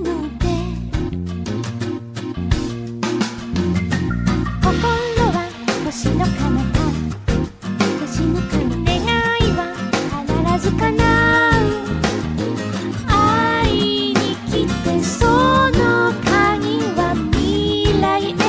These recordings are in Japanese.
ので心は星の彼方星の彼方願いは必ず叶う会いに来てその鍵は未来へ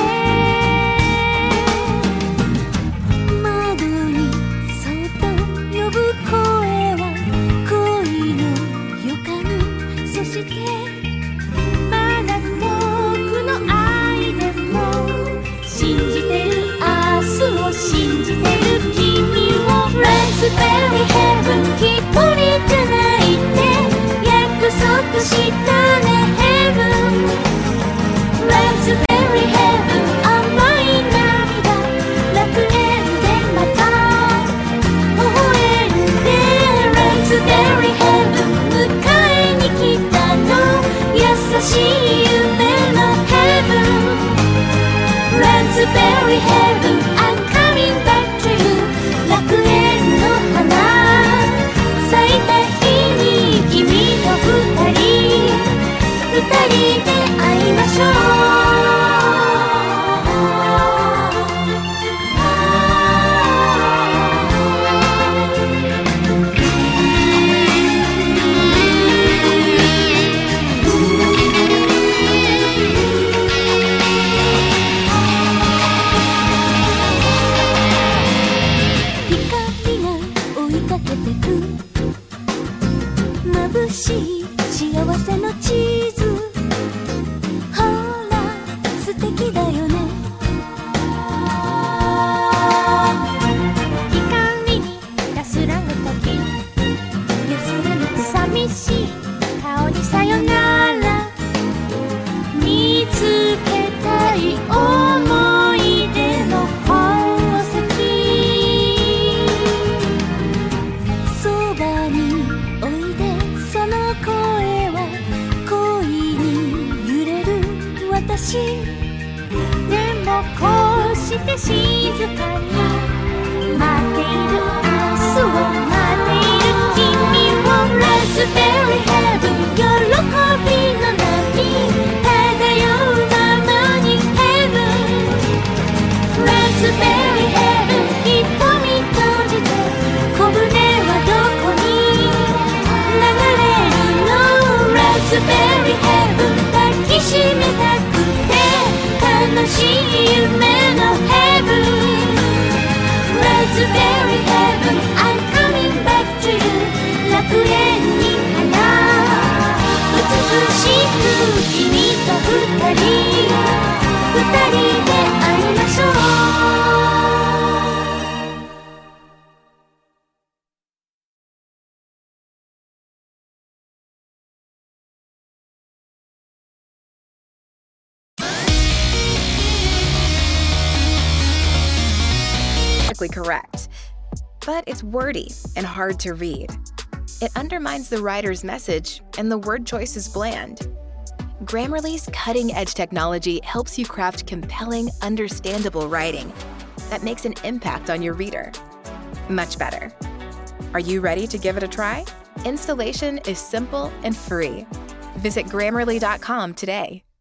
窓にそっと呼ぶ声は恋の予感そしてまだ遠くの愛でも信じてる明日を信じてる君を Raspberry Heaven 一人じゃないって約束したね Heaven Raspberry Heaven 甘い涙楽園でまた微笑んで Raspberry Heaven 迎えに来たの優しい夢の Heaven Raspberry Heaven I'm coming back to you 楽園の花咲いた日に君と二人で会いましょう光が追いかけてく眩しい幸せの地図ほら素敵だよね光に安らぐ時安らぐ寂しい顔にさよなら見つけたい思い出の宝石そばにおいでその声は恋に揺れる私でもこうして静かに待っている明日を待っている君を Raspberry Heaven 喜びの波漂うままに Heaven Raspberry Heaven 瞳閉じて小舟はどこに流れるの Raspberry Heaven 抱きしめたくて楽しい夢の Heaven Raspberry Heaven I'm coming back to you 楽園に花美しく君と二人で会いましょう correct, but it's wordy and hard to read. It undermines the writer's message, and the word choice is bland. Grammarly's cutting-edge technology helps you craft compelling, understandable writing that makes an impact on your reader. Much better. Are you ready to give it a try? Installation is simple and free. Visit Grammarly.com today.